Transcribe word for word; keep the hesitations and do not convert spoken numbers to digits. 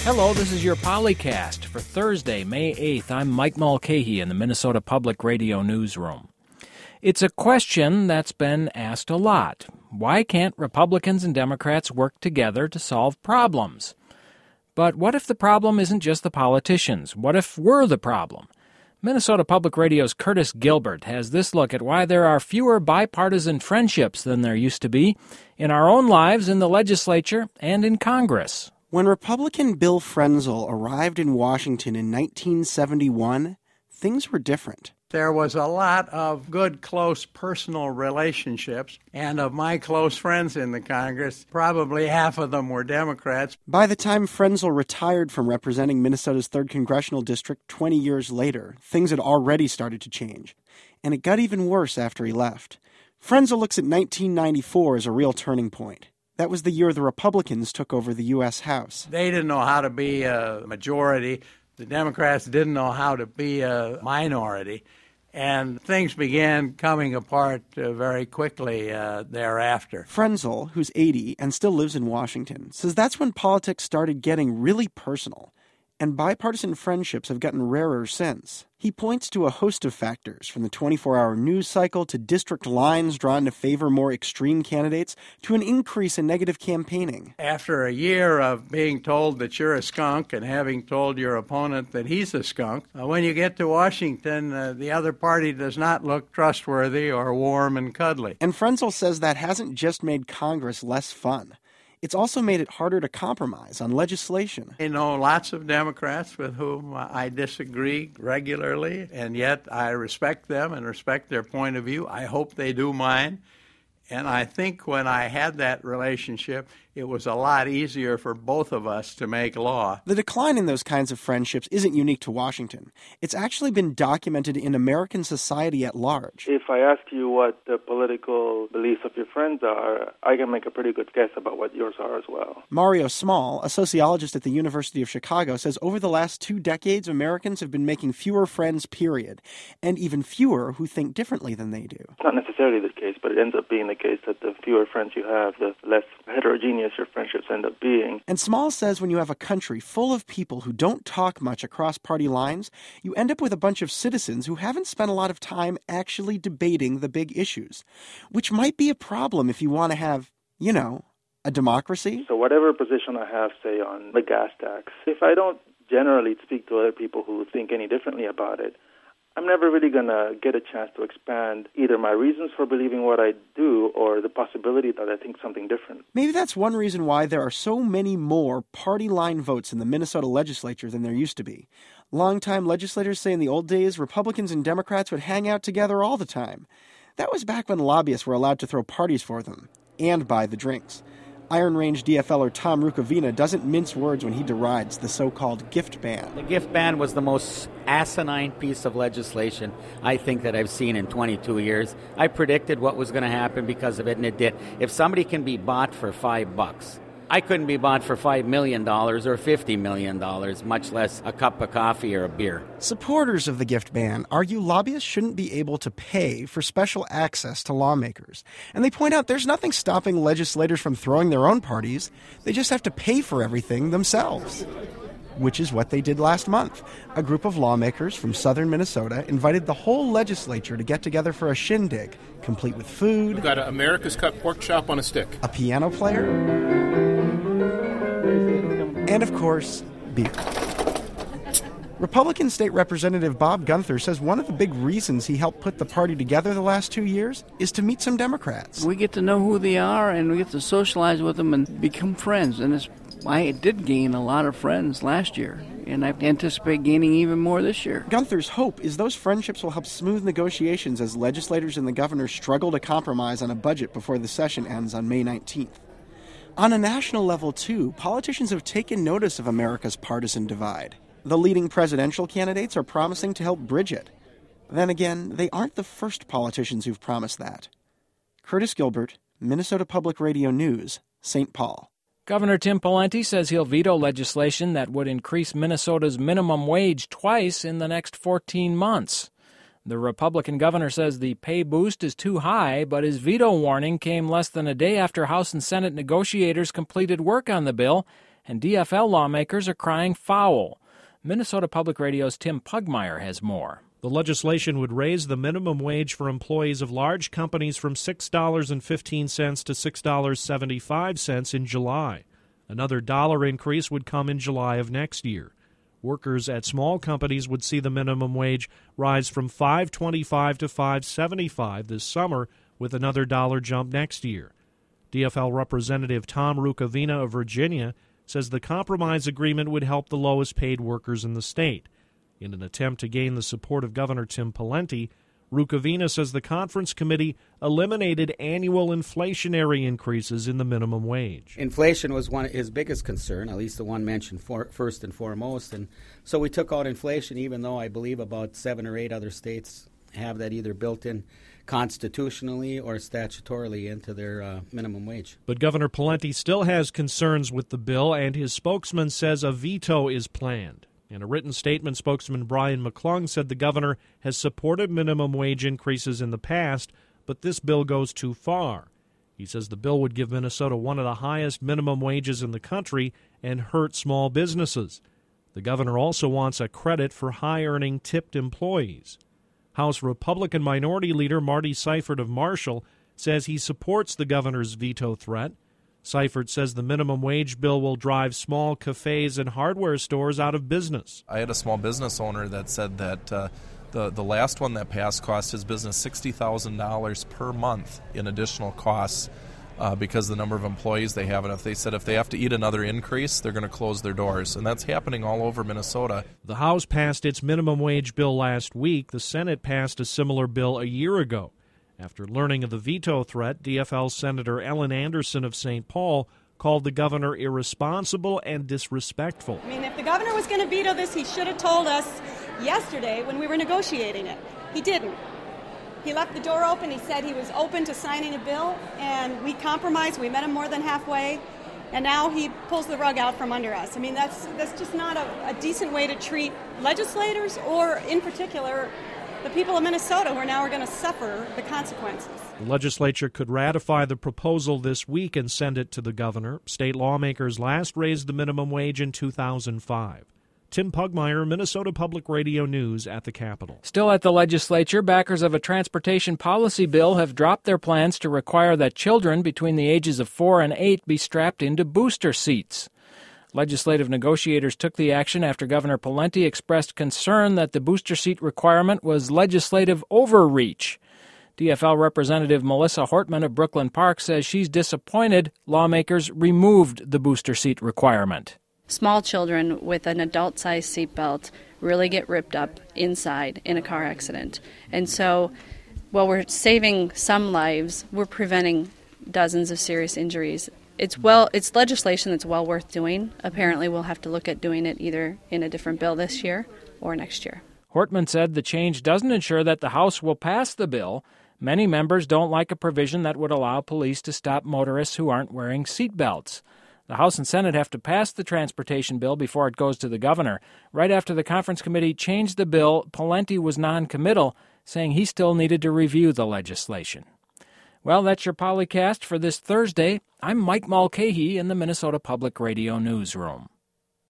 Hello, this is your Polycast for Thursday, May eighth. I'm Mike Mulcahy in the Minnesota Public Radio newsroom. It's a question that's been asked a lot. Why can't Republicans and Democrats work together to solve problems? But what if the problem isn't just the politicians? What if we're the problem? Minnesota Public Radio's Curtis Gilbert has this look at why there are fewer bipartisan friendships than there used to be in our own lives, in the legislature, and in Congress. When Republican Bill Frenzel arrived in Washington in nineteen seventy-one, things were different. There was a lot of good, close personal relationships, and of my close friends in the Congress, probably half of them were Democrats. By the time Frenzel retired from representing Minnesota's third Congressional District twenty years later, things had already started to change. And it got even worse after he left. Frenzel looks at nineteen ninety-four as a real turning point. That was the year the Republicans took over the U S House. They didn't know how to be a majority. The Democrats didn't know how to be a minority. And things began coming apart uh, very quickly uh, thereafter. Frenzel, who's eighty and still lives in Washington, says that's when politics started getting really personal. And bipartisan friendships have gotten rarer since. He points to a host of factors, from the twenty-four hour news cycle to district lines drawn to favor more extreme candidates to an increase in negative campaigning. After a year of being told that you're a skunk and having told your opponent that he's a skunk, uh, when you get to Washington, uh, the other party does not look trustworthy or warm and cuddly. And Frenzel says that hasn't just made Congress less fun. It's also made it harder to compromise on legislation. I know lots of Democrats with whom I disagree regularly, and yet I respect them and respect their point of view. I hope they do mine. And I think when I had that relationship, it was a lot easier for both of us to make law. The decline in those kinds of friendships isn't unique to Washington. It's actually been documented in American society at large. If I ask you what the political beliefs of your friends are, I can make a pretty good guess about what yours are as well. Mario Small, a sociologist at the University of Chicago, says over the last two decades, Americans have been making fewer friends, period, and even fewer who think differently than they do. It's not necessarily the case, but it ends up being the case that the fewer friends you have, the less heterogeneous your friendships end up being. And Small says when you have a country full of people who don't talk much across party lines, you end up with a bunch of citizens who haven't spent a lot of time actually debating the big issues, which might be a problem if you want to have, you know, a democracy. So whatever position I have, say, on the gas tax, if I don't generally speak to other people who think any differently about it, I'm never really going to get a chance to expand either my reasons for believing what I do or the possibility that I think something different. Maybe that's one reason why there are so many more party line votes in the Minnesota legislature than there used to be. Longtime legislators say in the old days, Republicans and Democrats would hang out together all the time. That was back when lobbyists were allowed to throw parties for them and buy the drinks. Iron Range D F L er Tom Rukavina doesn't mince words when he derides the so-called gift ban. The gift ban was the most asinine piece of legislation I think that I've seen in twenty-two years. I predicted what was going to happen because of it, and it did. If somebody can be bought for five bucks, I couldn't be bought for five million dollars or fifty million dollars, much less a cup of coffee or a beer. Supporters of the gift ban argue lobbyists shouldn't be able to pay for special access to lawmakers. And they point out there's nothing stopping legislators from throwing their own parties. They just have to pay for everything themselves. Which is what they did last month. A group of lawmakers from southern Minnesota invited the whole legislature to get together for a shindig, complete with food. We've got an America's Cut pork chop on a stick. A piano player. And, of course, beer. Republican State Representative Bob Gunther says one of the big reasons he helped put the party together the last two years is to meet some Democrats. We get to know who they are, and we get to socialize with them and become friends. And it's, I did gain a lot of friends last year, and I anticipate gaining even more this year. Gunther's hope is those friendships will help smooth negotiations as legislators and the governor struggle to compromise on a budget before the session ends on May nineteenth. On a national level, too, politicians have taken notice of America's partisan divide. The leading presidential candidates are promising to help bridge it. Then again, they aren't the first politicians who've promised that. Curtis Gilbert, Minnesota Public Radio News, Saint Paul. Governor Tim Pawlenty says he'll veto legislation that would increase Minnesota's minimum wage twice in the next fourteen months. The Republican governor says the pay boost is too high, but his veto warning came less than a day after House and Senate negotiators completed work on the bill and D F L lawmakers are crying foul. Minnesota Public Radio's Tim Pugmire has more. The legislation would raise the minimum wage for employees of large companies from six dollars and fifteen cents to six dollars and seventy-five cents in July. Another dollar increase would come in July of next year. Workers at small companies would see the minimum wage rise from five dollars and twenty-five cents to five dollars and seventy-five cents this summer, with another dollar jump next year. D F L Representative Tom Rukavina of Virginia says the compromise agreement would help the lowest-paid workers in the state. In an attempt to gain the support of Governor Tim Pawlenty, Rukavina says the conference committee eliminated annual inflationary increases in the minimum wage. Inflation was one his biggest concern, at least the one mentioned for, first and foremost. And so we took out inflation, even though I believe about seven or eight other states have that either built in constitutionally or statutorily into their uh, minimum wage. But Governor Pawlenty still has concerns with the bill, and his spokesman says a veto is planned. In a written statement, spokesman Brian McClung said the governor has supported minimum wage increases in the past, but this bill goes too far. He says the bill would give Minnesota one of the highest minimum wages in the country and hurt small businesses. The governor also wants a credit for high-earning tipped employees. House Republican Minority Leader Marty Seifert of Marshall says he supports the governor's veto threat. Seifert says the minimum wage bill will drive small cafes and hardware stores out of business. I had a small business owner that said that uh, the, the last one that passed cost his business sixty thousand dollars per month in additional costs uh, because of the number of employees they have. And if they said if they have to eat another increase, they're going to close their doors. And that's happening all over Minnesota. The House passed its minimum wage bill last week. The Senate passed a similar bill a year ago. After learning of the veto threat, D F L Senator Ellen Anderson of Saint Paul called the governor irresponsible and disrespectful. I mean, if the governor was going to veto this, he should have told us yesterday when we were negotiating it. He didn't. He left the door open. He said he was open to signing a bill, and we compromised. We met him more than halfway, and now he pulls the rug out from under us. I mean, that's that's just not a, a decent way to treat legislators or, in particular, the people of Minnesota who are now are going to suffer the consequences. The legislature could ratify the proposal this week and send it to the governor. State lawmakers last raised the minimum wage in two thousand five. Tim Pugmire, Minnesota Public Radio News at the Capitol. Still at the legislature, backers of a transportation policy bill have dropped their plans to require that children between the ages of four and eight be strapped into booster seats. Legislative negotiators took the action after Governor Pawlenty expressed concern that the booster seat requirement was legislative overreach. D F L Representative Melissa Hortman of Brooklyn Park says she's disappointed lawmakers removed the booster seat requirement. Small children with an adult-sized seatbelt really get ripped up inside in a car accident. And so while we're saving some lives, we're preventing dozens of serious injuries. It's well, it's legislation that's well worth doing. Apparently, we'll have to look at doing it either in a different bill this year or next year. Hortman said the change doesn't ensure that the House will pass the bill. Many members don't like a provision that would allow police to stop motorists who aren't wearing seat belts. The House and Senate have to pass the transportation bill before it goes to the governor. Right after the conference committee changed the bill, Pawlenty was noncommittal, saying he still needed to review the legislation. Well, that's your Polycast for this Thursday. I'm Mike Mulcahy in the Minnesota Public Radio Newsroom.